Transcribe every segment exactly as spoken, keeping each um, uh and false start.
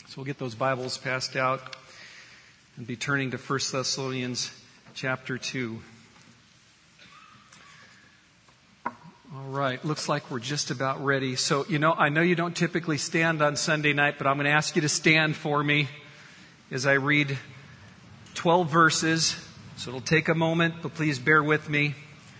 So we'll get those Bibles passed out and be turning to First Thessalonians chapter two. All right, looks like we're just about ready. So, you know, I know you don't typically stand on Sunday night, but I'm going to ask you to stand for me as I read twelve verses. So it'll take a moment, but please bear with me.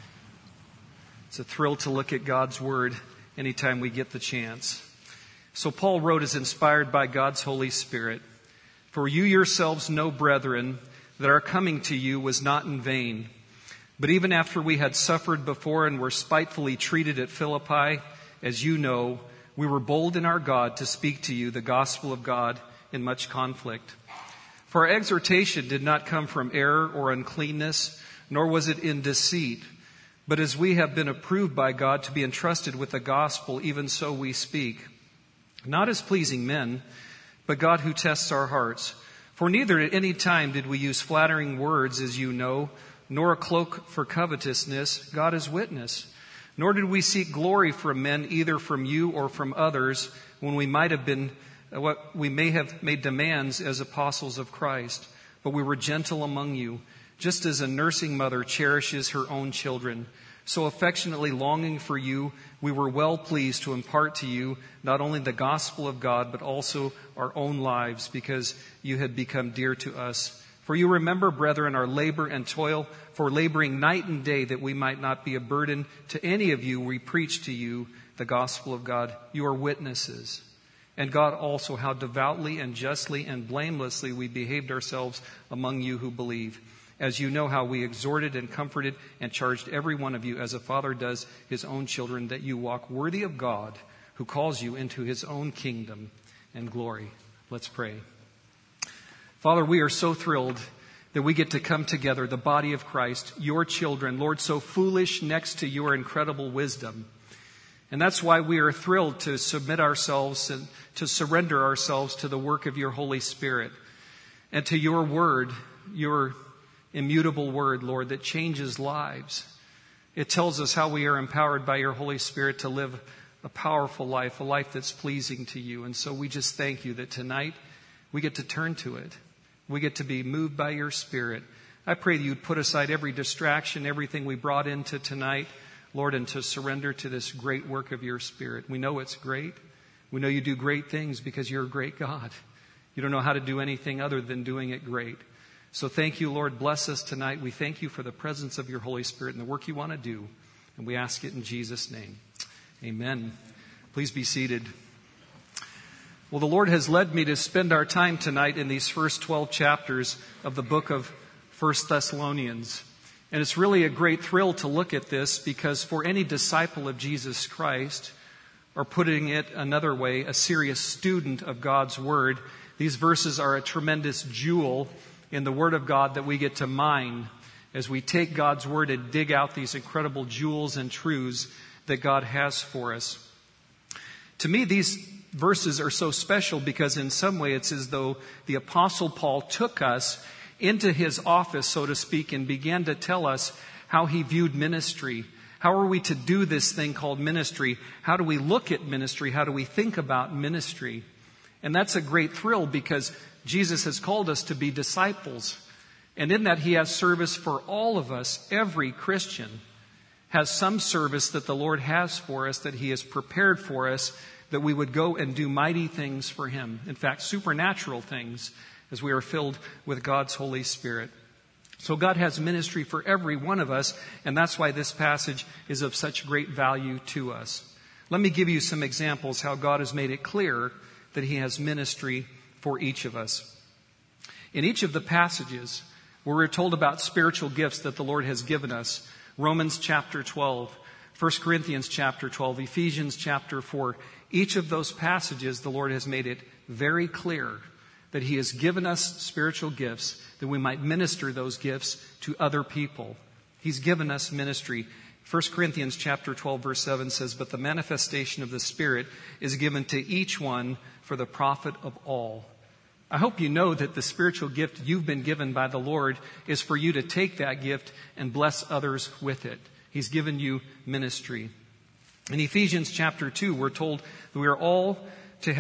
It's a thrill to look at God's Word anytime we get the chance. So Paul wrote as inspired by God's Holy Spirit, "For you yourselves know, brethren, that our coming to you was not in vain. But even after we had suffered before and were spitefully treated at Philippi, as you know, we were bold in our God to speak to you the gospel of God in much conflict. For our exhortation did not come from error or uncleanness, nor was it in deceit. But as we have been approved by God to be entrusted with the gospel, even so we speak. Not as pleasing men, but God who tests our hearts. For neither at any time did we use flattering words, as you know, nor a cloak for covetousness, God is witness. Nor did we seek glory from men, either from you or from others, when we might have been, what we may have made demands as apostles of Christ. But we were gentle among you, just as a nursing mother cherishes her own children. So affectionately longing for you, we were well pleased to impart to you not only the gospel of God, but also our own lives, because you had become dear to us. For you remember, brethren, our labor and toil, for laboring night and day, that we might not be a burden to any of you. We preach to you the gospel of God. You are witnesses. And God also, how devoutly and justly and blamelessly we behaved ourselves among you who believe. As you know how we exhorted and comforted and charged every one of you as a father does his own children, that you walk worthy of God who calls you into his own kingdom and glory." Let's pray. Father, we are so thrilled that we get to come together, the body of Christ, your children, Lord, so foolish next to your incredible wisdom. And that's why we are thrilled to submit ourselves and to surrender ourselves to the work of your Holy Spirit and to your word, your immutable word, Lord, that changes lives. It tells us how we are empowered by your Holy Spirit to live a powerful life, a life that's pleasing to you. And so we just thank you that tonight we get to turn to it. We get to be moved by your Spirit. I pray that you'd put aside every distraction, everything we brought into tonight, Lord, and to surrender to this great work of your Spirit. We know it's great. We know you do great things because you're a great God. You don't know how to do anything other than doing it great. So thank you, Lord. Bless us tonight. We thank you for the presence of your Holy Spirit and the work you want to do. And we ask it in Jesus' name. Amen. Please be seated. Well, the Lord has led me to spend our time tonight in these first twelve chapters of the book of First Thessalonians. And it's really a great thrill to look at this, because for any disciple of Jesus Christ, or putting it another way, a serious student of God's Word, these verses are a tremendous jewel in the Word of God that we get to mine as we take God's Word and dig out these incredible jewels and truths that God has for us. To me, these verses are so special because in some way it's as though the Apostle Paul took us into his office, so to speak, and began to tell us how he viewed ministry. How are we to do this thing called ministry? How do we look at ministry? How do we think about ministry? And that's a great thrill, because Jesus has called us to be disciples. And in that, he has service for all of us. Every Christian has some service that the Lord has for us, that he has prepared for us, that we would go and do mighty things for him. In fact, supernatural things, as we are filled with God's Holy Spirit. So God has ministry for every one of us, and that's why this passage is of such great value to us. Let me give you some examples how God has made it clear that he has ministry for each of us. In each of the passages where we're told about spiritual gifts that the Lord has given us, Romans chapter twelve, First Corinthians chapter twelve, Ephesians chapter four, each of those passages the Lord has made it very clear that he has given us spiritual gifts that we might minister those gifts to other people. He's given us ministry. First Corinthians chapter twelve verse seven says, "But the manifestation of the Spirit is given to each one for the profit of all." I hope you know that the spiritual gift you've been given by the Lord is for you to take that gift and bless others with it. He's given you ministry. In Ephesians chapter two, we're told that we are all to have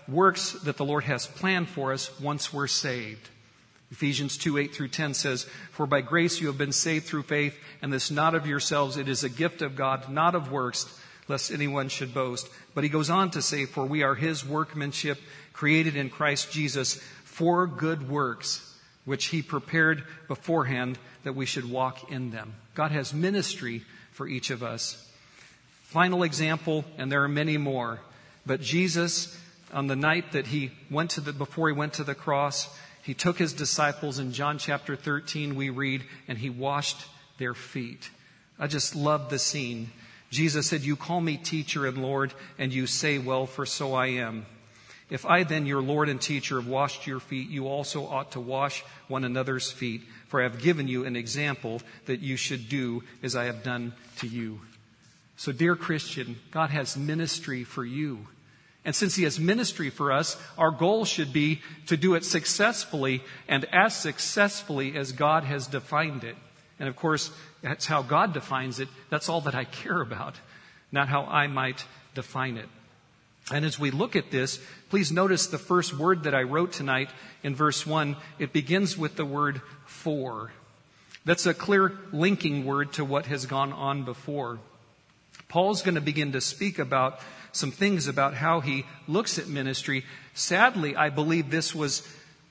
works that the Lord has planned for us once we're saved. Ephesians two, eight through ten says, "For by grace you have been saved through faith, and this not of yourselves, it is a gift of God, not of works, lest anyone should boast." But he goes on to say, "For we are his workmanship, created in Christ Jesus for good works, which he prepared beforehand that we should walk in them." God has ministry for each of us. Final example, and there are many more, but Jesus, on the night that he went to the, before he went to the cross, he took his disciples. In John chapter thirteen, we read, and he washed their feet. I just love the scene. Jesus said, "You call me teacher and Lord, and you say, well, for so I am. If I then, your Lord and teacher, have washed your feet, you also ought to wash one another's feet. For I have given you an example that you should do as I have done to you." So, dear Christian, God has ministry for you. And since he has ministry for us, our goal should be to do it successfully and as successfully as God has defined it. And of course, that's how God defines it. That's all that I care about, not how I might define it. And as we look at this, please notice the first word that I wrote tonight in verse one. It begins with the word "for." That's a clear linking word to what has gone on before. Paul's going to begin to speak about some things about how he looks at ministry. Sadly, I believe this was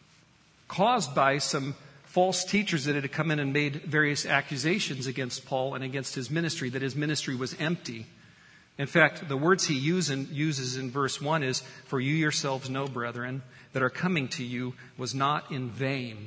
caused by some false teachers that had come in and made various accusations against Paul and against his ministry, that his ministry was empty. In fact, the words he use in, uses in verse one is, "For you yourselves know, brethren, that our coming to you was not in vain."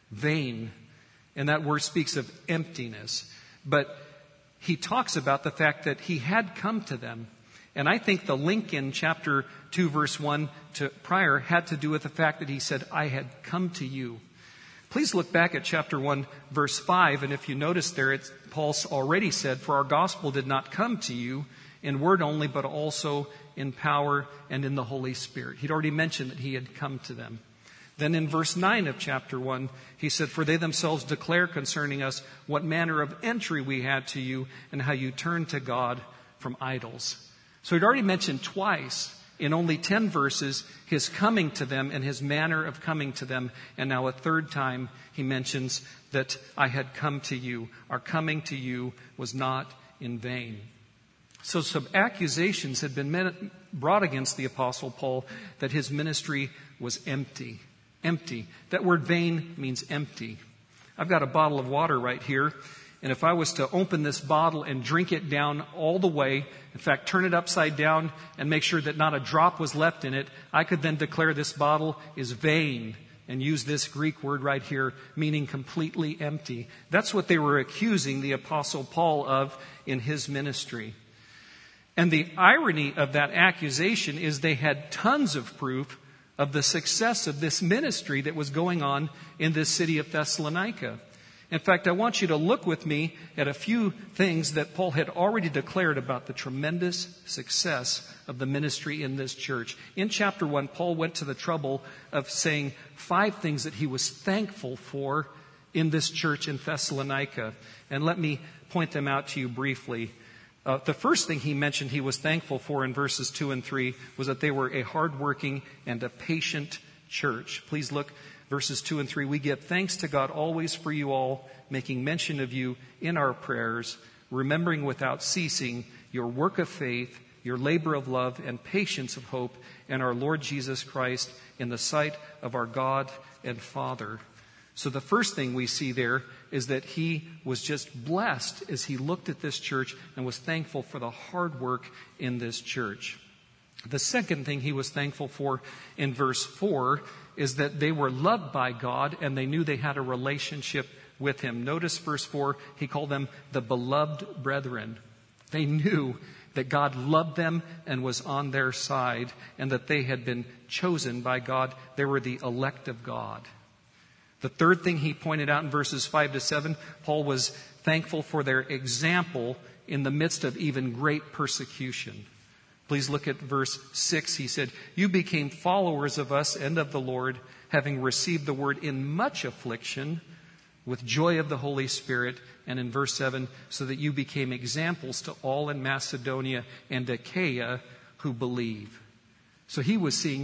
Vain. And that word speaks of emptiness. But he talks about the fact that he had come to them. And I think the link in chapter two, verse one to prior had to do with the fact that he said, "I had come to you." Please look back at chapter one, verse five. And if you notice there, it's, Paul's already said, "For our gospel did not come to you in word only, but also in power and in the Holy Spirit." He'd already mentioned that he had come to them. Then in verse nine of chapter one, he said, "For they themselves declare concerning us what manner of entry we had to you and how you turned to God from idols." So he'd already mentioned twice in only ten verses his coming to them and his manner of coming to them. And now a third time he mentions that "I had come to you." Our coming to you was not in vain. So some accusations had been brought against the Apostle Paul that his ministry was empty. Empty. That word "vain" means empty. I've got a bottle of water right here. And if I was to open this bottle and drink it down all the way, in fact, turn it upside down and make sure that not a drop was left in it, I could then declare this bottle is vain and use this Greek word right here, meaning completely empty. That's what they were accusing the Apostle Paul of in his ministry. And the irony of that accusation is they had tons of proof of the success of this ministry that was going on in this city of Thessalonica. In fact, I want you to look with me at a few things that Paul had already declared about the tremendous success of the ministry in this church. In chapter one, Paul went to the trouble of saying five things that he was thankful for in this church in Thessalonica. And let me point them out to you briefly. Uh, the first thing he mentioned he was thankful for in verses two and three was that they were a hardworking and a patient church. Please look. Verses two and three, "We give thanks to God always for you all, making mention of you in our prayers, remembering without ceasing your work of faith, your labor of love, and patience of hope in our Lord Jesus Christ in the sight of our God and Father." So the first thing we see there is that he was just blessed as he looked at this church and was thankful for the hard work in this church. The second thing he was thankful for in verse four is that they were loved by God and they knew they had a relationship with him. Notice verse four, he called them the beloved brethren. They knew that God loved them and was on their side and that they had been chosen by God. They were the elect of God. The third thing he pointed out in verses five to seven, Paul was thankful for their example in the midst of even great persecution. Please look at verse six. He said, "You became followers of us and of the Lord, having received the word in much affliction with joy of the Holy Spirit." And in verse seven, "So that you became examples to all in Macedonia and Achaia who believe." So he was seeing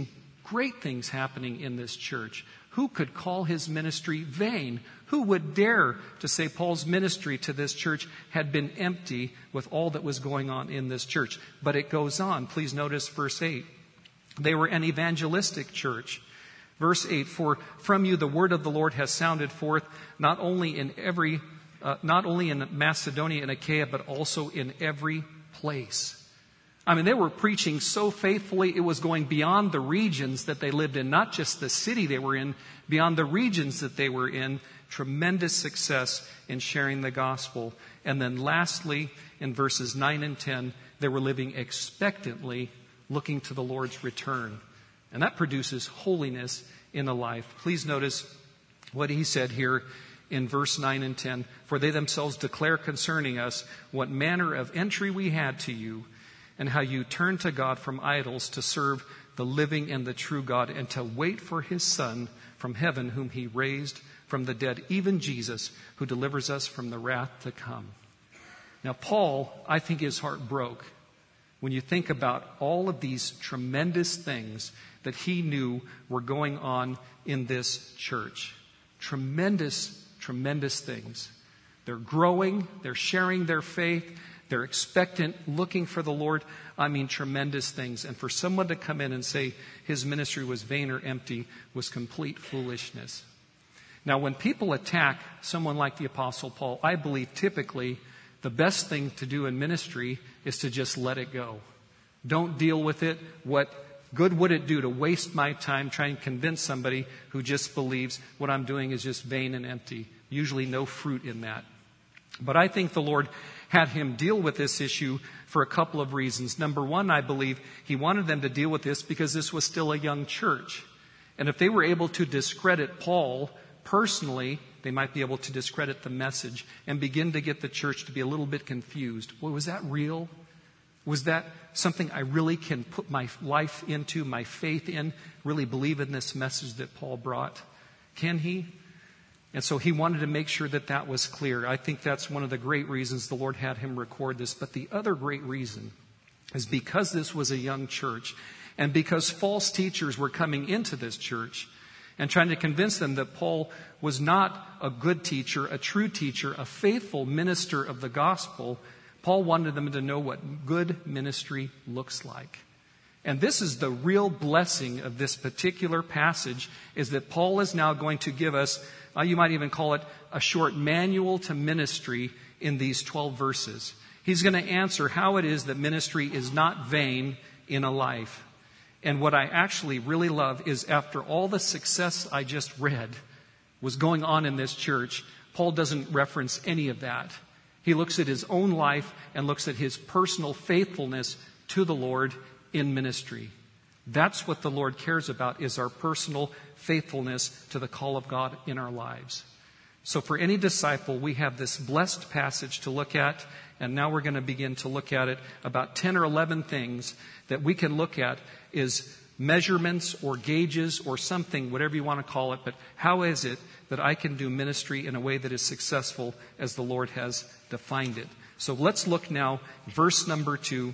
great things happening in this church. Who could call his ministry vain? Who would dare to say Paul's ministry to this church had been empty with all that was going on in this church? But it goes on. Please notice verse eight. They were an evangelistic church. Verse eight, for from you the word of the Lord has sounded forth, not only in every, uh, not only in Macedonia and Achaia, but also in every place. I mean, they were preaching so faithfully, it was going beyond the regions that they lived in, not just the city they were in, beyond the regions that they were in. Tremendous success in sharing the gospel. And then lastly, in verses nine and ten, they were living expectantly, looking to the Lord's return. And that produces holiness in a life. Please notice what he said here in verse nine and ten. For they themselves declare concerning us what manner of entry we had to you, and how you turned to God from idols to serve the living and the true God, and to wait for his Son from heaven, whom he raised from the dead, even Jesus, who delivers us from the wrath to come. Now, Paul, I think his heart broke when you think about all of these tremendous things that he knew were going on in this church. Tremendous, tremendous things. They're growing, they're sharing their faith, they're expectant, looking for the Lord. I mean, tremendous things. And for someone to come in and say his ministry was vain or empty was complete foolishness. Now, when people attack someone like the Apostle Paul, I believe typically the best thing to do in ministry is to just let it go. Don't deal with it. What good would it do to waste my time trying to convince somebody who just believes what I'm doing is just vain and empty? Usually no fruit in that. But I think the Lord had him deal with this issue for a couple of reasons. Number one, I believe he wanted them to deal with this because this was still a young church. And if they were able to discredit Paul personally, they might be able to discredit the message and begin to get the church to be a little bit confused. Well, was that real? Was that something I really can put my life into, my faith in, really believe in this message that Paul brought? Can he? And so he wanted to make sure that that was clear. I think that's one of the great reasons the Lord had him record this. But the other great reason is because this was a young church and because false teachers were coming into this church and trying to convince them that Paul was not a good teacher, a true teacher, a faithful minister of the gospel. Paul wanted them to know what good ministry looks like. And this is the real blessing of this particular passage, is that Paul is now going to give us, uh, you might even call it a short manual to ministry in these twelve verses. He's going to answer how it is that ministry is not vain in a life. And what I actually really love is after all the success I just read was going on in this church, Paul doesn't reference any of that. He looks at his own life and looks at his personal faithfulness to the Lord in ministry. That's what the Lord cares about, is our personal faithfulness to the call of God in our lives. So for any disciple, we have this blessed passage to look at, and now we're going to begin to look at it. About ten or eleven things that we can look at is measurements or gauges or something, whatever you want to call it, but how is it that I can do ministry in a way that is successful as the Lord has defined it? So let's look now, verse number two.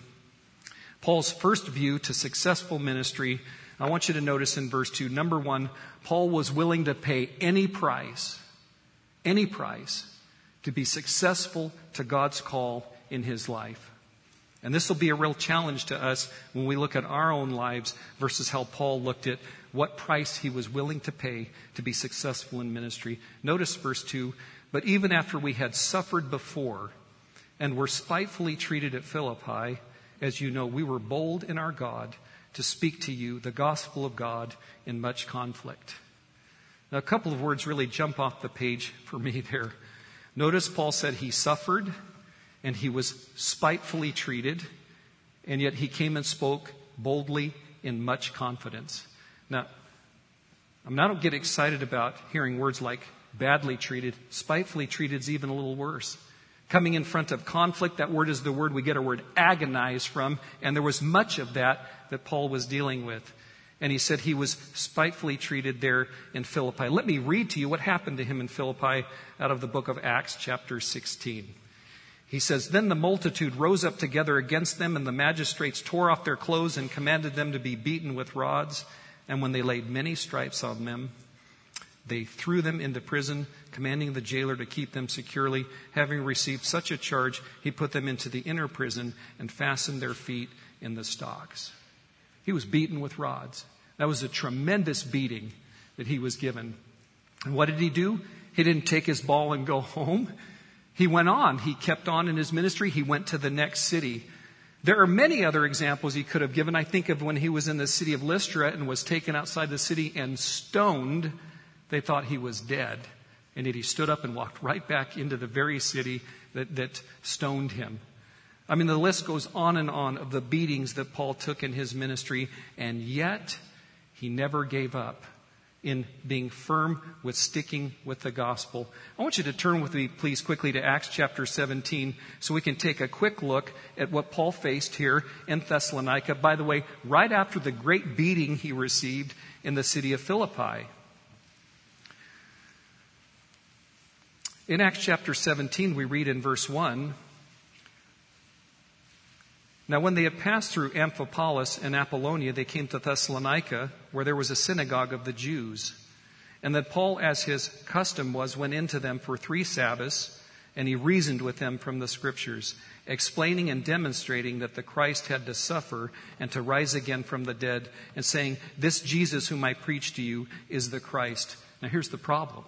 Paul's first view to successful ministry. I want you to notice in verse two, number one, Paul was willing to pay any price, any price, to be successful to God's call in his life. And this will be a real challenge to us when we look at our own lives versus how Paul looked at what price he was willing to pay to be successful in ministry. Notice verse two, but even after we had suffered before and were spitefully treated at Philippi, as you know, we were bold in our God to speak to you the gospel of God in much conflict. Now, a couple of words really jump off the page for me there. Notice Paul said he suffered and he was spitefully treated, and yet he came and spoke boldly in much confidence. Now, I mean, I don't get excited about hearing words like badly treated. Spitefully treated is even a little worse. Coming in front of conflict, that word is the word we get our word agonize from, and there was much of that that Paul was dealing with. And he said he was spitefully treated there in Philippi. Let me read to you what happened to him in Philippi out of the book of Acts, chapter sixteen. He says, then the multitude rose up together against them, and the magistrates tore off their clothes and commanded them to be beaten with rods. And when they laid many stripes on them, they threw them into prison, commanding the jailer to keep them securely. Having received such a charge, he put them into the inner prison and fastened their feet in the stocks. He was beaten with rods. That was a tremendous beating that he was given. And what did he do? He didn't take his ball and go home. He went on. He kept on in his ministry. He went to the next city. There are many other examples he could have given. I think of when he was in the city of Lystra and was taken outside the city and stoned. They thought he was dead. And yet he stood up and walked right back into the very city that, that stoned him. I mean, the list goes on and on of the beatings that Paul took in his ministry, and yet he never gave up in being firm with sticking with the gospel. I want you to turn with me, please, quickly to Acts chapter seventeen so we can take a quick look at what Paul faced here in Thessalonica. By the way, right after the great beating he received in the city of Philippi. In Acts chapter seventeen, we read in verse one, "Now when they had passed through Amphipolis and Apollonia, they came to Thessalonica, where there was a synagogue of the Jews. And that Paul, as his custom was, went into them for three Sabbaths, and he reasoned with them from the Scriptures, explaining and demonstrating that the Christ had to suffer and to rise again from the dead, and saying, 'This Jesus whom I preach to you is the Christ.'" Now here's the problem.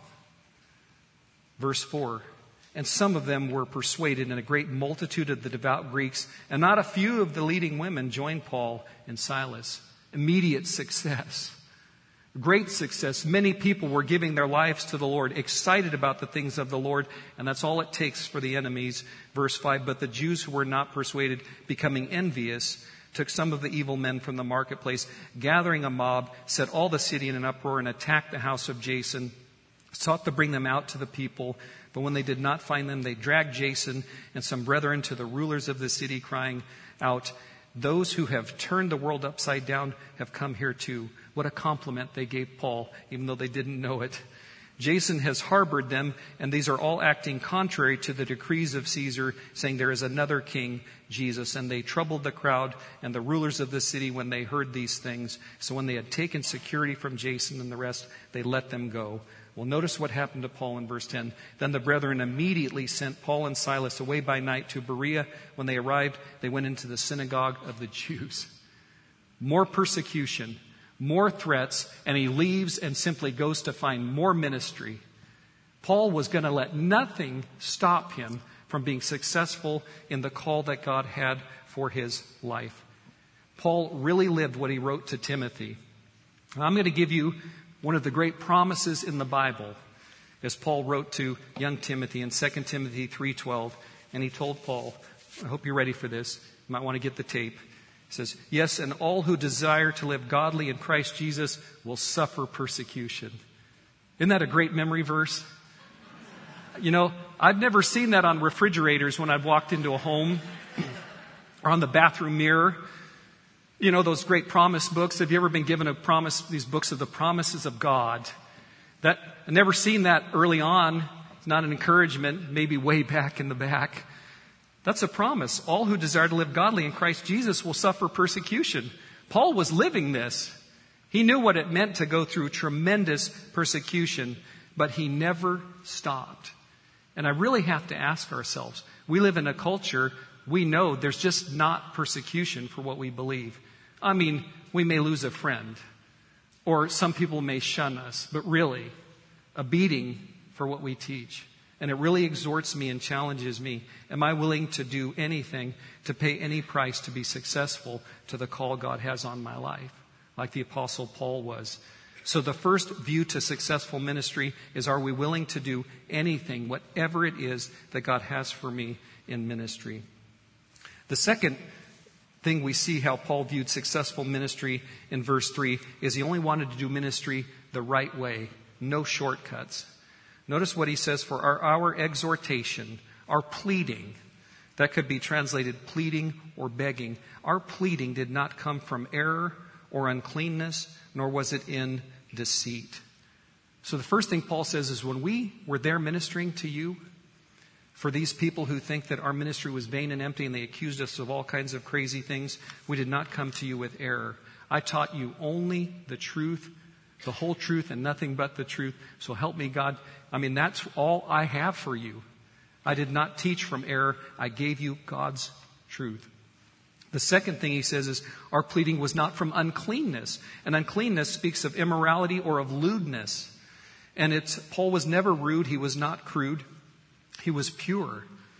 Verse four, "And some of them were persuaded, and a great multitude of the devout Greeks, and not a few of the leading women joined Paul and Silas." Immediate success. Great success. Many people were giving their lives to the Lord, excited about the things of the Lord, and that's all it takes for the enemies. Verse five, "But the Jews who were not persuaded, becoming envious, took some of the evil men from the marketplace, gathering a mob, set all the city in an uproar, and attacked the house of Jason, sought to bring them out to the people. But when they did not find them, they dragged Jason and some brethren to the rulers of the city, crying out, 'Those who have turned the world upside down have come here too.'" What a compliment they gave Paul, even though they didn't know it. "Jason has harbored them, and these are all acting contrary to the decrees of Caesar, saying there is another king, Jesus. And they troubled the crowd and the rulers of the city when they heard these things. So when they had taken security from Jason and the rest, they let them go." Well, notice what happened to Paul in verse ten. "Then the brethren immediately sent Paul and Silas away by night to Berea. When they arrived, they went into the synagogue of the Jews." More persecution, more threats, and he leaves and simply goes to find more ministry. Paul was going to let nothing stop him from being successful in the call that God had for his life. Paul really lived what he wrote to Timothy. And I'm going to give you one of the great promises in the Bible, as Paul wrote to young Timothy in Second Timothy three twelve. And he told Paul, I hope you're ready for this. You might want to get the tape. He says, "Yes, and all who desire to live godly in Christ Jesus will suffer persecution." Isn't that a great memory verse? You know, I've never seen that on refrigerators when I've walked into a home or on the bathroom mirror. You know, those great promise books. Have you ever been given a promise, these books of the promises of God? That, I've never seen that early on. It's not an encouragement, maybe way back in the back. That's a promise. All who desire to live godly in Christ Jesus will suffer persecution. Paul was living this. He knew what it meant to go through tremendous persecution, but he never stopped. And I really have to ask ourselves, we live in a culture, we know there's just not persecution for what we believe. I mean, we may lose a friend, or some people may shun us, but really, a beating for what we teach. And it really exhorts me and challenges me. Am I willing to do anything, to pay any price to be successful to the call God has on my life, like the Apostle Paul was? So the first view to successful ministry is, are we willing to do anything, whatever it is that God has for me in ministry? The second thing we see how Paul viewed successful ministry in verse three is he only wanted to do ministry the right way, no shortcuts. Notice what he says, "For our, our exhortation, our pleading," that could be translated pleading or begging. "Our pleading did not come from error or uncleanness, nor was it in deceit." So the first thing Paul says is, when we were there ministering to you, for these people who think that our ministry was vain and empty and they accused us of all kinds of crazy things, we did not come to you with error. I taught you only the truth, the whole truth, and nothing but the truth. So help me, God. I mean, that's all I have for you. I did not teach from error. I gave you God's truth. The second thing he says is our pleading was not from uncleanness. And uncleanness speaks of immorality or of lewdness. And it's Paul was never rude. He was not crude. He was pure.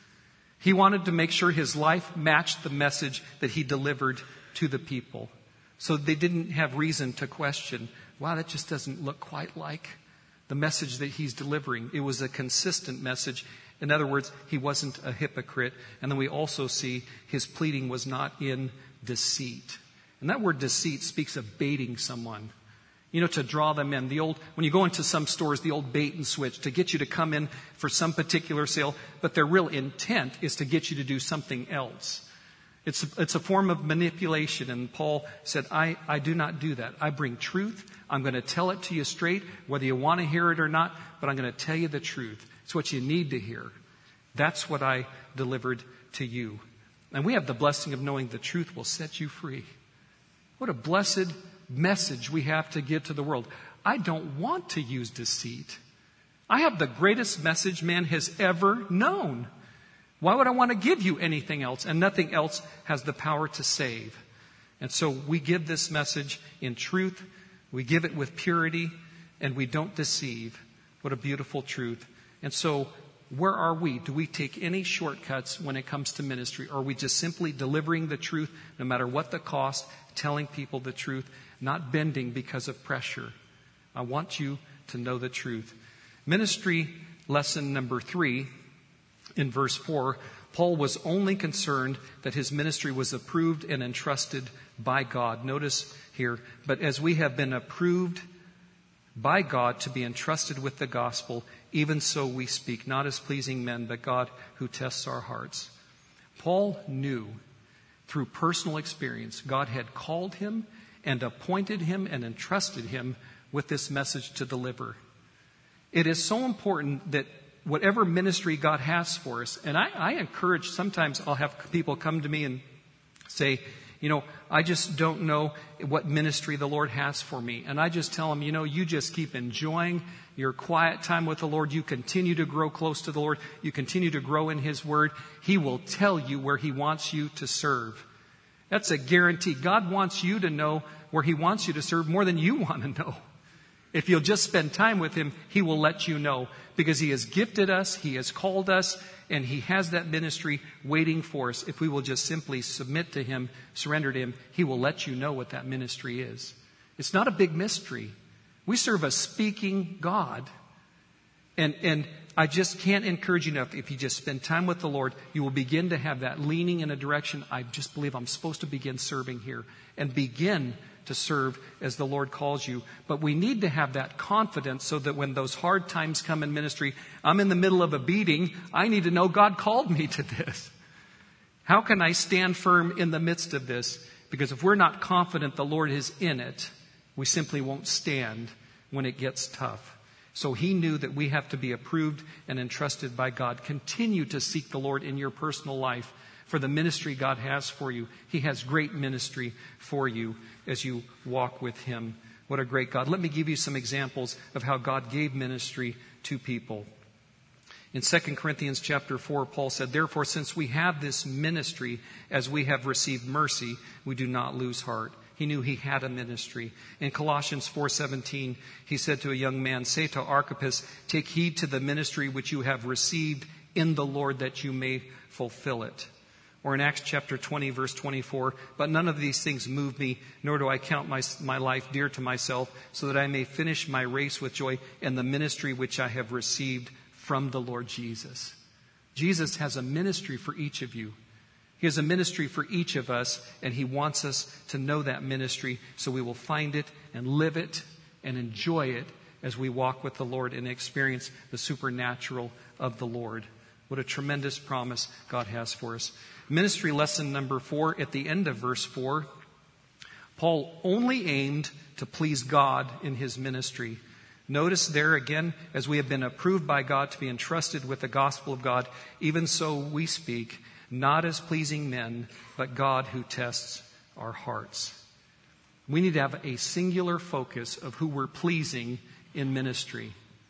He wanted to make sure his life matched the message that he delivered to the people. So they didn't have reason to question, wow, that just doesn't look quite like the message that he's delivering. It was a consistent message. In other words, he wasn't a hypocrite. And then we also see his pleading was not in deceit. And that word deceit speaks of baiting someone. You know, to draw them in. The old, when you go into some stores, the old bait and switch, to get you to come in for some particular sale, but their real intent is to get you to do something else. It's a, it's a form of manipulation. And Paul said, I, I do not do that. I bring truth. I'm going to tell it to you straight, whether you want to hear it or not, but I'm going to tell you the truth. It's what you need to hear. That's what I delivered to you. And we have the blessing of knowing the truth will set you free. What a blessed message we have to give to the world. I don't want to use deceit. I have the greatest message man has ever known. Why would I want to give you anything else? And nothing else has the power to save. And so we give this message in truth. We give it with purity, and we don't deceive. What a beautiful truth. And so where are we? Do we take any shortcuts when it comes to ministry? Or are we just simply delivering the truth, no matter what the cost, telling people the truth, not bending because of pressure? I want you to know the truth. Ministry lesson number three, in verse four, Paul was only concerned that his ministry was approved and entrusted by God. Notice here, but as we have been approved by God to be entrusted with the gospel, even so we speak, not as pleasing men, but God who tests our hearts. Paul knew through personal experience, God had called him and appointed him and entrusted him with this message to deliver. It is so important that whatever ministry God has for us, and I, I encourage, sometimes I'll have people come to me and say, you know, I just don't know what ministry the Lord has for me. And I just tell them, you know, you just keep enjoying your quiet time with the Lord. You continue to grow close to the Lord. You continue to grow in His Word. He will tell you where He wants you to serve. That's a guarantee. God wants you to know where He wants you to serve more than you want to know. If you'll just spend time with Him, He will let you know, because He has gifted us, He has called us, and He has that ministry waiting for us. If we will just simply submit to Him, surrender to Him, He will let you know what that ministry is. It's not a big mystery. We serve a speaking God. And, and I just can't encourage you enough. If you just spend time with the Lord, you will begin to have that leaning in a direction. I just believe I'm supposed to begin serving here, and begin to serve as the Lord calls you. But we need to have that confidence so that when those hard times come in ministry, I'm in the middle of a beating, I need to know God called me to this. How can I stand firm in the midst of this? Because if we're not confident the Lord is in it, we simply won't stand when it gets tough. So He knew that we have to be approved and entrusted by God. Continue to seek the Lord in your personal life for the ministry God has for you. He has great ministry for you as you walk with Him. What a great God. Let me give you some examples of how God gave ministry to people. In Second Corinthians chapter four, Paul said, therefore, since we have this ministry, as we have received mercy, we do not lose heart. He knew he had a ministry. In Colossians four seventeen, he said to a young man, say to Archippus, take heed to the ministry which you have received in the Lord, that you may fulfill it. Or in Acts chapter twenty, verse twenty-four, but none of these things move me, nor do I count my, my life dear to myself, so that I may finish my race with joy in the ministry which I have received from the Lord Jesus. Jesus has a ministry for each of you. He has a ministry for each of us, and He wants us to know that ministry so we will find it and live it and enjoy it as we walk with the Lord and experience the supernatural of the Lord. What a tremendous promise God has for us. Ministry lesson number four, at the end of verse four, Paul only aimed to please God in his ministry. Notice there again, as we have been approved by God to be entrusted with the gospel of God, even so we speak, not as pleasing men, but God who tests our hearts. We need to have a singular focus of who we're pleasing in ministry.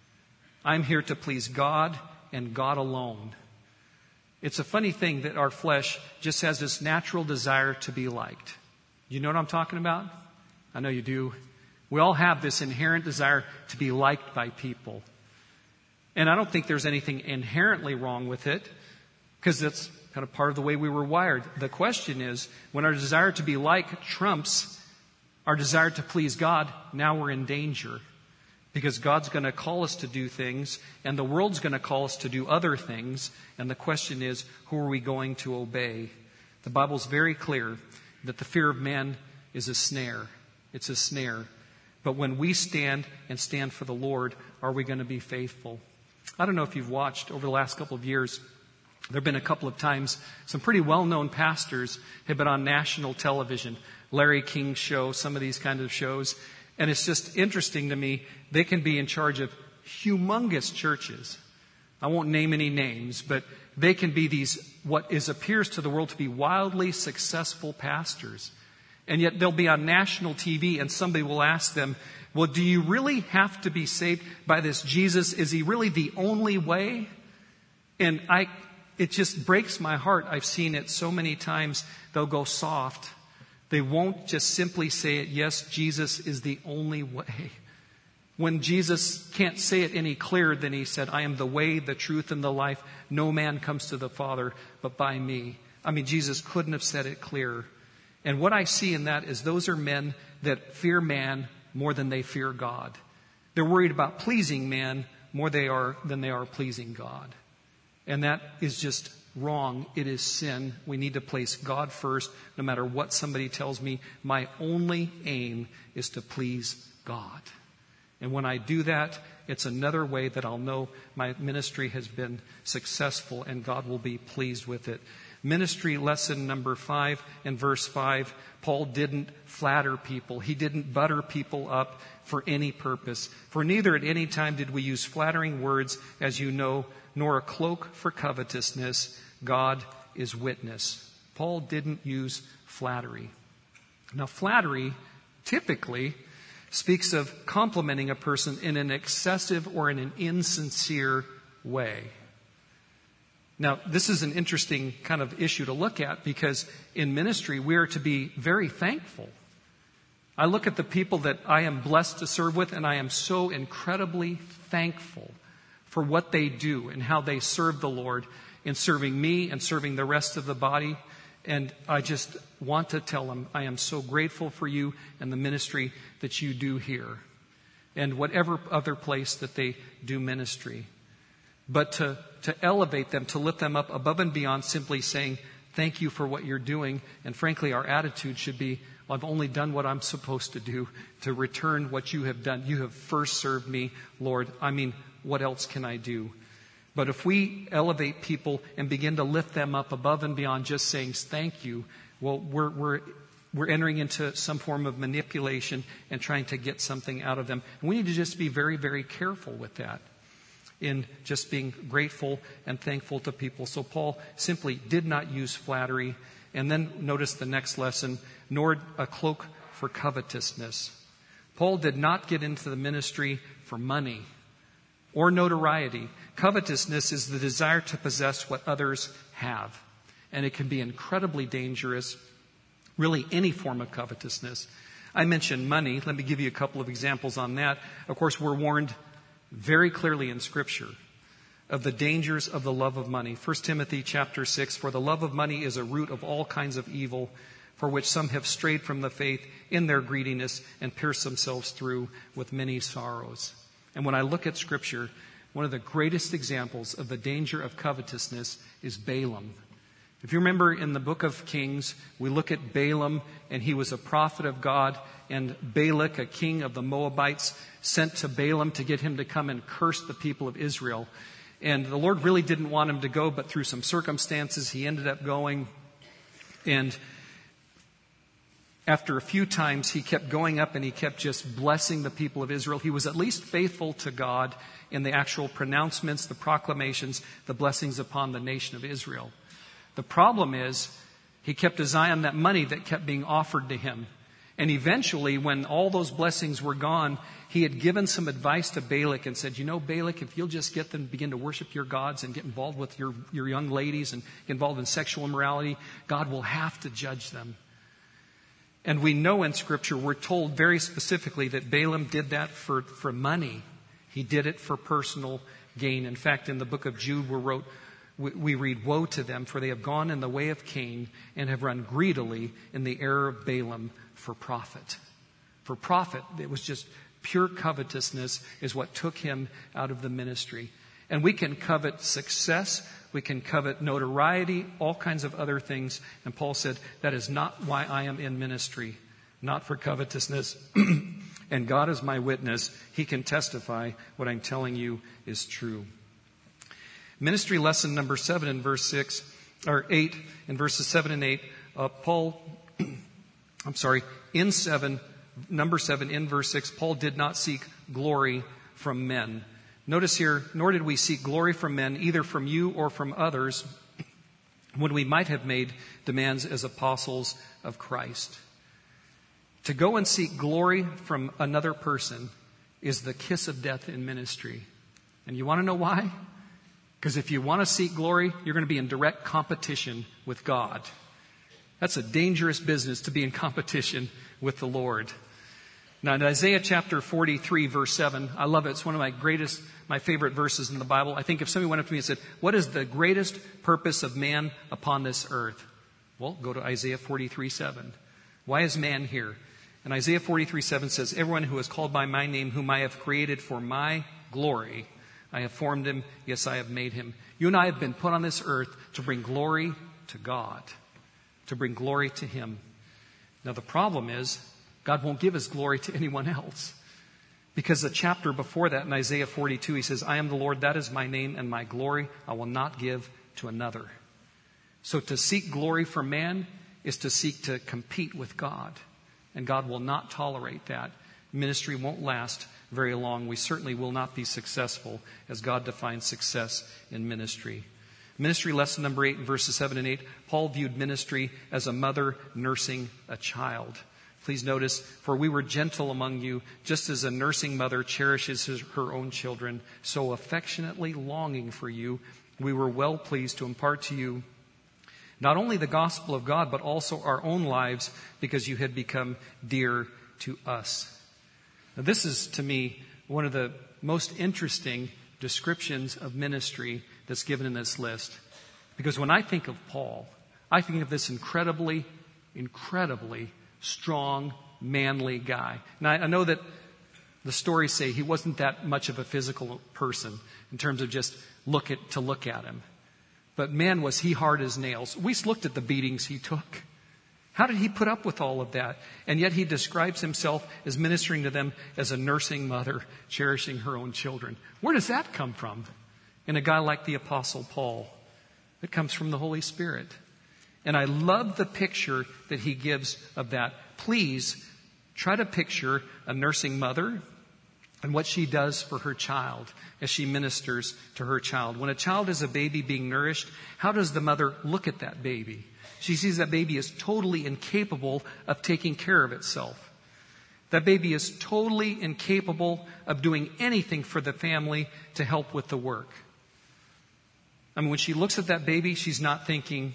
I'm here to please God and God alone. It's a funny thing that our flesh just has this natural desire to be liked. You know what I'm talking about? I know you do. We all have this inherent desire to be liked by people. And I don't think there's anything inherently wrong with it, because that's kind of part of the way we were wired. The question is, when our desire to be liked trumps our desire to please God, now we're in danger. Because God's going to call us to do things, and the world's going to call us to do other things. And the question is, who are we going to obey? The Bible's very clear that the fear of man is a snare. It's a snare. But when we stand and stand for the Lord, are we going to be faithful? I don't know if you've watched over the last couple of years. There have been a couple of times some pretty well-known pastors have been on national television. Larry King's show, some of these kind of shows. And it's just interesting to me, they can be in charge of humongous churches. I won't name any names, but they can be these, what is appears to the world to be wildly successful pastors. And yet they'll be on national T V and somebody will ask them, well, do you really have to be saved by this Jesus? Is he really the only way? And I, it just breaks my heart. I've seen it so many times. They'll go soft. They won't just simply say it, yes, Jesus is the only way. When Jesus can't say it any clearer than he said, I am the way, the truth, and the life. No man comes to the Father but by me. I mean, Jesus couldn't have said it clearer. And what I see in that is those are men that fear man more than they fear God. They're worried about pleasing man more they are than they are pleasing God. And that is just wrong. It is sin. We need to place God first. No matter what somebody tells me, my only aim is to please God. And when I do that, it's another way that I'll know my ministry has been successful and God will be pleased with it. Ministry lesson number five and verse five, Paul didn't flatter people. He didn't butter people up for any purpose. For neither at any time did we use flattering words, as you know, nor a cloak for covetousness. God is witness. Paul didn't use flattery. Now, flattery typically speaks of complimenting a person in an excessive or in an insincere way. Now, this is an interesting kind of issue to look at because in ministry we are to be very thankful. I look at the people that I am blessed to serve with and I am so incredibly thankful for what they do and how they serve the Lord in serving me and serving the rest of the body. And I just want to tell them, I am so grateful for you and the ministry that you do here and whatever other place that they do ministry. But to, to elevate them, to lift them up above and beyond simply saying, thank you for what you're doing. And frankly, our attitude should be, well, I've only done what I'm supposed to do to return what you have done. You have first served me, Lord. I mean, what else can I do? But if we elevate people and begin to lift them up above and beyond just saying thank you, well, we're, we're, we're entering into some form of manipulation and trying to get something out of them. And we need to just be very, very careful with that in just being grateful and thankful to people. So Paul simply did not use flattery. And then notice the next lesson, nor a cloak for covetousness. Paul did not get into the ministry for money or notoriety. Covetousness is the desire to possess what others have. And it can be incredibly dangerous, really any form of covetousness. I mentioned money. Let me give you a couple of examples on that. Of course, we're warned very clearly in Scripture of the dangers of the love of money. First Timothy chapter six, for the love of money is a root of all kinds of evil, for which some have strayed from the faith in their greediness and pierced themselves through with many sorrows. And when I look at Scripture, one of the greatest examples of the danger of covetousness is Balaam. If you remember in the book of Kings, we look at Balaam, and he was a prophet of God, and Balak, a king of the Moabites, sent to Balaam to get him to come and curse the people of Israel. And the Lord really didn't want him to go, but through some circumstances, he ended up going. And after a few times, he kept going up and he kept just blessing the people of Israel. He was at least faithful to God in the actual pronouncements, the proclamations, the blessings upon the nation of Israel. The problem is he kept his eye on that money that kept being offered to him. And eventually, when all those blessings were gone, he had given some advice to Balak and said, you know, Balak, if you'll just get them to begin to worship your gods and get involved with your, your young ladies and get involved in sexual immorality, God will have to judge them. And we know in Scripture, we're told very specifically that Balaam did that for, for money. He did it for personal gain. In fact, in the book of Jude, we wrote, we, we read, woe to them, for they have gone in the way of Cain and have run greedily in the error of Balaam for profit. For profit, it was just pure covetousness is what took him out of the ministry. And we can covet success, we can covet notoriety, all kinds of other things. And Paul said, that is not why I am in ministry, not for covetousness. And God is my witness. He can testify what I'm telling you is true. Ministry lesson number seven in verse six, or eight, in verses seven and eight, uh, Paul, I'm sorry, in seven, number seven, in verse six, Paul did not seek glory from men. Notice here, nor did we seek glory from men, either from you or from others, when we might have made demands as apostles of Christ. To go and seek glory from another person is the kiss of death in ministry. And you want to know why? Because if you want to seek glory, you're going to be in direct competition with God. That's a dangerous business, to be in competition with the Lord. Now, in Isaiah chapter forty-three, verse seven, I love it. It's one of my greatest, my favorite verses in the Bible. I think if somebody went up to me and said, what is the greatest purpose of man upon this earth? Well, go to Isaiah forty-three, seven. Why is man here? And Isaiah forty-three, seven says, everyone who is called by my name, whom I have created for my glory, I have formed him. Yes, I have made him. You and I have been put on this earth to bring glory to God, to bring glory to him. Now, the problem is, God won't give his glory to anyone else. Because the chapter before that in Isaiah forty-two, he says, I am the Lord, that is my name, and my glory I will not give to another. So to seek glory from man is to seek to compete with God. And God will not tolerate that. Ministry won't last very long. We certainly will not be successful as God defines success in ministry. Ministry lesson number eight in verses seven and eight, Paul viewed ministry as a mother nursing a child. Please notice, for we were gentle among you, just as a nursing mother cherishes his, her own children, so affectionately longing for you, we were well pleased to impart to you not only the gospel of God, but also our own lives, because you had become dear to us. Now, this is, to me, one of the most interesting descriptions of ministry that's given in this list. Because when I think of Paul, I think of this incredibly, incredibly strong, manly guy. Now, I know that the stories say he wasn't that much of a physical person in terms of just look at to look at him. But man, was he hard as nails. We looked at the beatings he took. How did he put up with all of that? And yet he describes himself as ministering to them as a nursing mother, cherishing her own children. Where does that come from in a guy like the Apostle Paul? It comes from the Holy Spirit. And I love the picture that he gives of that. Please try to picture a nursing mother and what she does for her child as she ministers to her child. When a child is a baby being nourished, how does the mother look at that baby? She sees that baby is totally incapable of taking care of itself. That baby is totally incapable of doing anything for the family to help with the work. I mean, when she looks at that baby, she's not thinking,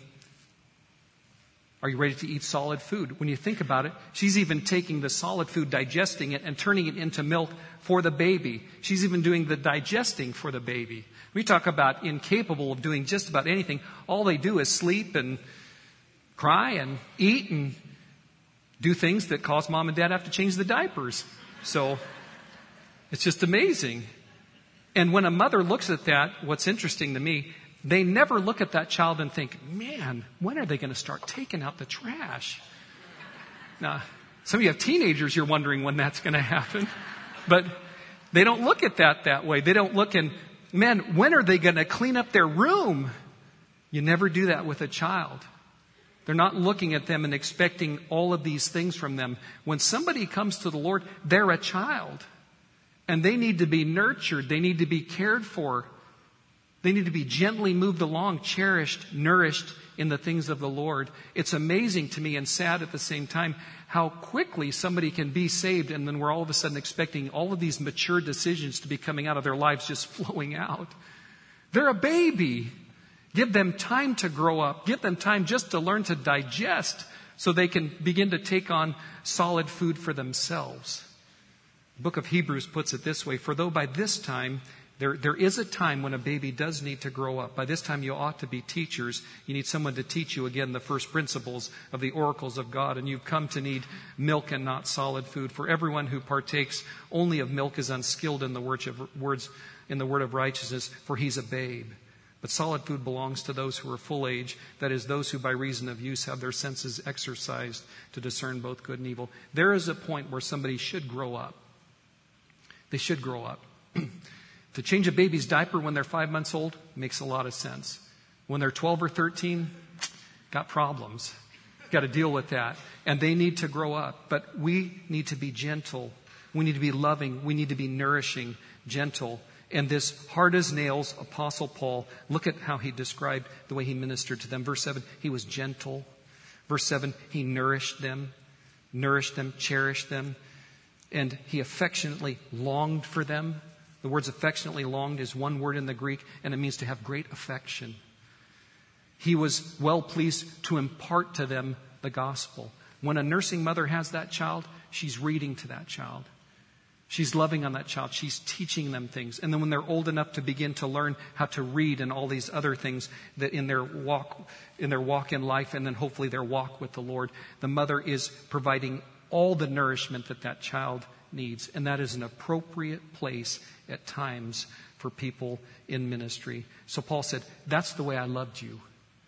are you ready to eat solid food? When you think about it, she's even taking the solid food, digesting it, and turning it into milk for the baby. She's even doing the digesting for the baby. We talk about incapable of doing just about anything. All they do is sleep and cry and eat and do things that cause mom and dad to have to change the diapers. So it's just amazing. And when a mother looks at that, what's interesting to me, they never look at that child and think, man, when are they going to start taking out the trash? Now, some of you have teenagers, you're wondering when that's going to happen. But they don't look at that that way. They don't look and, man, when are they going to clean up their room? You never do that with a child. They're not looking at them and expecting all of these things from them. When somebody comes to the Lord, they're a child. And they need to be nurtured. They need to be cared for. They need to be gently moved along, cherished, nourished in the things of the Lord. It's amazing to me and sad at the same time how quickly somebody can be saved, and then we're all of a sudden expecting all of these mature decisions to be coming out of their lives just flowing out. They're a baby. Give them time to grow up. Give them time just to learn to digest so they can begin to take on solid food for themselves. The book of Hebrews puts it this way: for though by this time There, there is a time when a baby does need to grow up. By this time, you ought to be teachers. You need someone to teach you, again, the first principles of the oracles of God. And you've come to need milk and not solid food. For everyone who partakes only of milk is unskilled in the words of, words, in the word of righteousness, for he's a babe. But solid food belongs to those who are full age, that is, those who by reason of use have their senses exercised to discern both good and evil. There is a point where somebody should grow up. They should grow up. To change a baby's diaper when they're five months old makes a lot of sense. When they're twelve or thirteen, got problems. Got to deal with that. And they need to grow up. But we need to be gentle. We need to be loving. We need to be nourishing, gentle. And this hard as nails, Apostle Paul, look at how he described the way he ministered to them. Verse seven, he was gentle. Verse seven, he nourished them, nourished them, cherished them. And he affectionately longed for them. The words affectionately longed is one word in the Greek, and it means to have great affection. He was well pleased to impart to them the gospel. When a nursing mother has that child, she's reading to that child. She's loving on that child. She's teaching them things. And then when they're old enough to begin to learn how to read and all these other things that in their walk, in their walk in life, and then hopefully their walk with the Lord, the mother is providing all the nourishment that that child needs. And that is an appropriate place at times for people in ministry. So Paul said, that's the way I loved you.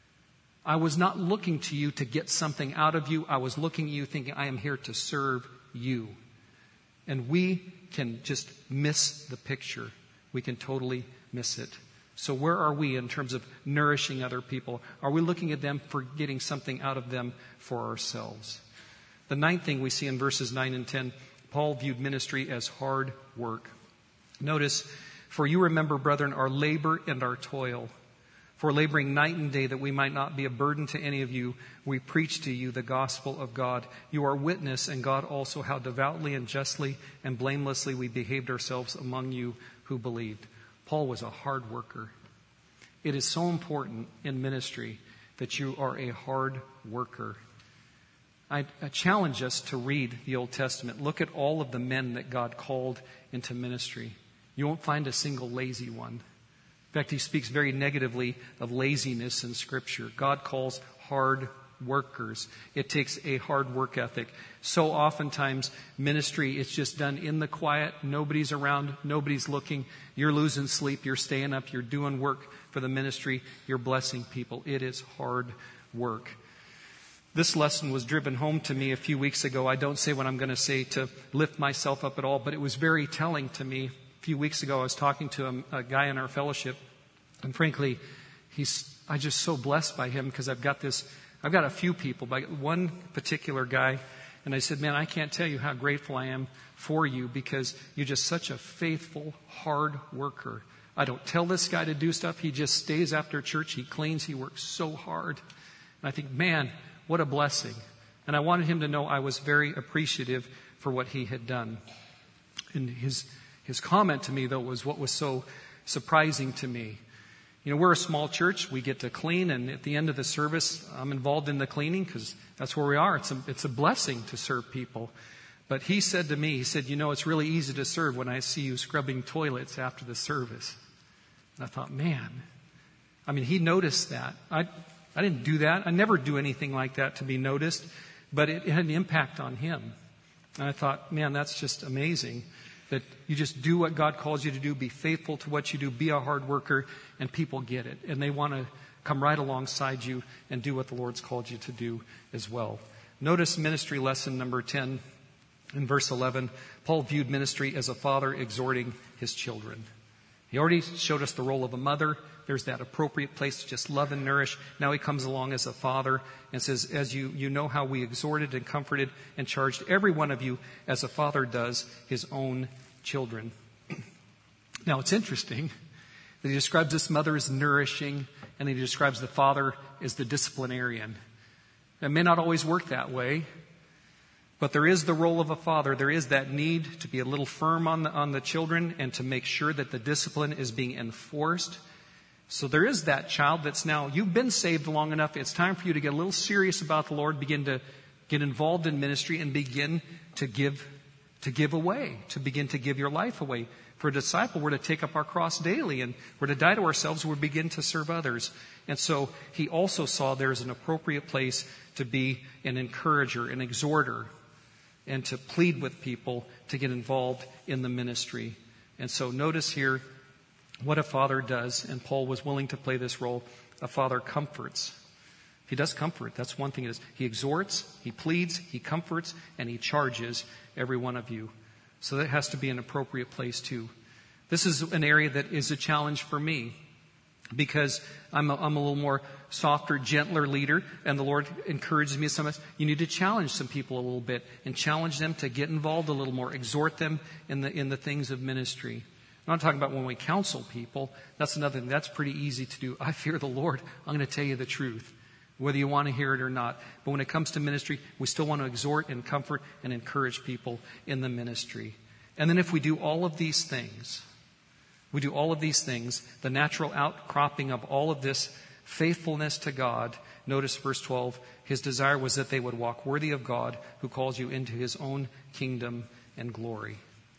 I was not looking to you to get something out of you. I was looking at you thinking, I am here to serve you. And we can just miss the picture. We can totally miss it. So where are we in terms of nourishing other people? Are we looking at them for getting something out of them for ourselves? The ninth thing we see in verses nine and ten, Paul viewed ministry as hard work. Notice, for you remember, brethren, our labor and our toil. For laboring night and day that we might not be a burden to any of you, we preach to you the gospel of God. You are witness, and God also, how devoutly and justly and blamelessly we behaved ourselves among you who believed. Paul was a hard worker. It is so important in ministry that you are a hard worker. I, I challenge us to read the Old Testament. Look at all of the men that God called into ministry. You won't find a single lazy one. In fact, he speaks very negatively of laziness in Scripture. God calls hard workers. It takes a hard work ethic. So oftentimes, ministry is just done in the quiet. Nobody's around. Nobody's looking. You're losing sleep. You're staying up. You're doing work for the ministry. You're blessing people. It is hard work. This lesson was driven home to me a few weeks ago. I don't say what I'm going to say to lift myself up at all, but it was very telling to me. A few weeks ago, I was talking to a, a guy in our fellowship, and frankly, he's I'm just so blessed by him because I've got this, I've got a few people, but one particular guy, and I said, man, I can't tell you how grateful I am for you because you're just such a faithful, hard worker. I don't tell this guy to do stuff. He just stays after church. He cleans. He works so hard. And I think, man, what a blessing. And I wanted him to know I was very appreciative for what he had done. And his his comment to me, though, was what was so surprising to me. You know, we're a small church. We get to clean, and at the end of the service, I'm involved in the cleaning because that's where we are. It's a, it's a blessing to serve people. But he said to me, he said, you know, it's really easy to serve when I see you scrubbing toilets after the service. And I thought, man, I mean, he noticed that. I I didn't do that. I never do anything like that to be noticed, but it, it had an impact on him. And I thought, man, that's just amazing that you just do what God calls you to do, be faithful to what you do, be a hard worker, and people get it. And they want to come right alongside you and do what the Lord's called you to do as well. Notice ministry lesson number ten in verse eleven. Paul viewed ministry as a father exhorting his children. He already showed us the role of a mother. There's that appropriate place to just love and nourish. Now he comes along as a father and says, as you, you know how we exhorted and comforted and charged every one of you as a father does his own children. Now it's interesting He describes this mother as nourishing, and he describes the father as the disciplinarian. It may not always work that way, but there is the role of a father. There is that need to be a little firm on the, on the children and to make sure that the discipline is being enforced. So there is that child that's now, you've been saved long enough. It's time for you to get a little serious about the Lord, begin to get involved in ministry and begin to give, to give away, to begin to give your life away. For a disciple, we're to take up our cross daily, and we're to die to ourselves. We're to begin to serve others. And so he also saw there as an appropriate place to be an encourager, an exhorter, and to plead with people to get involved in the ministry. And so notice here what a father does, and Paul was willing to play this role. A father comforts. He does comfort. That's one thing. It is. He exhorts, he pleads, he comforts, and he charges every one of you. So that has to be an appropriate place too. This is an area that is a challenge for me because I'm a, I'm a little more softer, gentler leader, and the Lord encourages me sometimes. You need to challenge some people a little bit and challenge them to get involved a little more, exhort them in the in the things of ministry. I'm not talking about when we counsel people. That's another thing. That's pretty easy to do. I fear the Lord. I'm going to tell you the truth, whether you want to hear it or not. But when it comes to ministry, we still want to exhort and comfort and encourage people in the ministry. And then if we do all of these things, we do all of these things, the natural outcropping of all of this faithfulness to God, notice verse twelve, his desire was that they would walk worthy of God who calls you into his own kingdom and glory.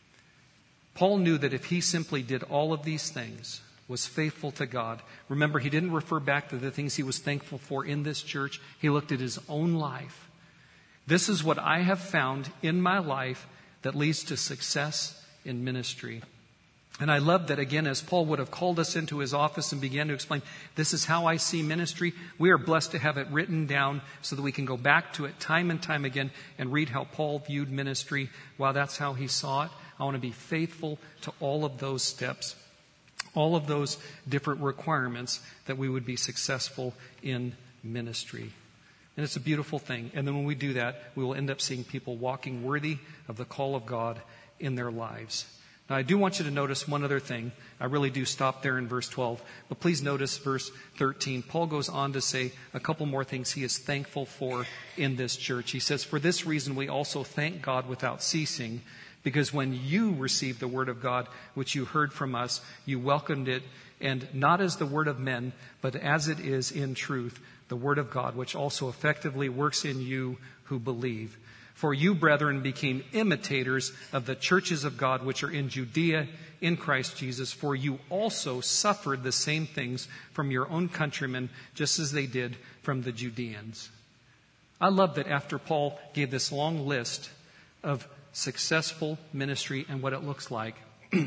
Paul knew that if he simply did all of these things, was faithful to God. Remember, he didn't refer back to the things he was thankful for in this church. He looked at his own life. This is what I have found in my life that leads to success in ministry. And I love that, again, as Paul would have called us into his office and began to explain, this is how I see ministry. We are blessed to have it written down so that we can go back to it time and time again and read how Paul viewed ministry. Wow, that's how he saw it. I want to be faithful to all of those steps, all of those different requirements that we would be successful in ministry. And it's a beautiful thing. And then when we do that, we will end up seeing people walking worthy of the call of God in their lives. Now, I do want you to notice one other thing. I really do stop there in verse twelve. But please notice verse thirteen. Paul goes on to say a couple more things he is thankful for in this church. He says, for this reason we also thank God without ceasing, because when you received the word of God, which you heard from us, you welcomed it, and not as the word of men, but as it is in truth, the word of God, which also effectively works in you who believe. For you, brethren, became imitators of the churches of God, which are in Judea in Christ Jesus. For you also suffered the same things from your own countrymen, just as they did from the Judeans. I love that after Paul gave this long list of successful ministry and what it looks like,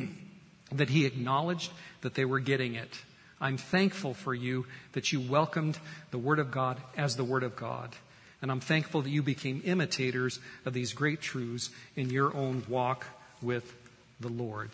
that he acknowledged that they were getting it. I'm thankful for you that you welcomed the Word of God as the Word of God. And I'm thankful that you became imitators of these great truths in your own walk with the Lord.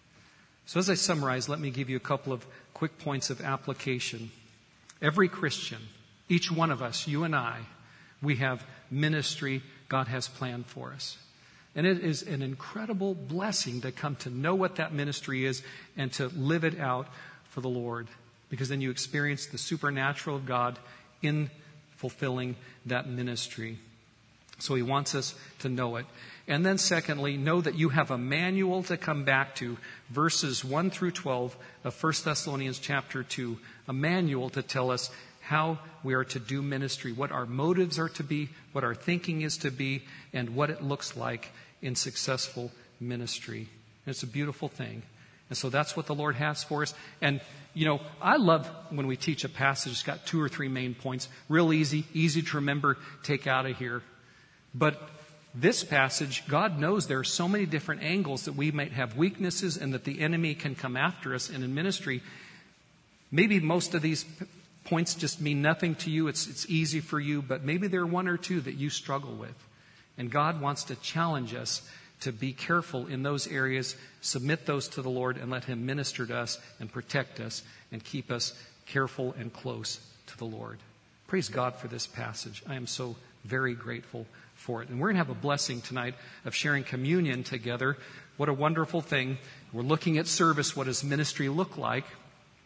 So as I summarize, let me give you a couple of quick points of application. Every Christian, each one of us, you and I, we have ministry God has planned for us. And it is an incredible blessing to come to know what that ministry is and to live it out for the Lord. Because then you experience the supernatural of God in fulfilling that ministry. So he wants us to know it. And then secondly, know that you have a manual to come back to. Verses one through twelve of First Thessalonians chapter two. A manual to tell us how we are to do ministry, what our motives are to be, what our thinking is to be, and what it looks like in successful ministry. And it's a beautiful thing. And so that's what the Lord has for us. And, you know, I love when we teach a passage, it's got two or three main points. Real easy, easy to remember, take out of here. But this passage, God knows there are so many different angles that we might have weaknesses and that the enemy can come after us. And in ministry, maybe most of these points just mean nothing to you. It's, it's easy for you, but maybe there are one or two that you struggle with. And God wants to challenge us to be careful in those areas, submit those to the Lord, and let Him minister to us and protect us and keep us careful and close to the Lord. Praise God for this passage. I am so very grateful for it. And we're going to have a blessing tonight of sharing communion together. What a wonderful thing. We're looking at service. What does ministry look like?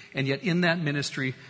And yet in that ministry,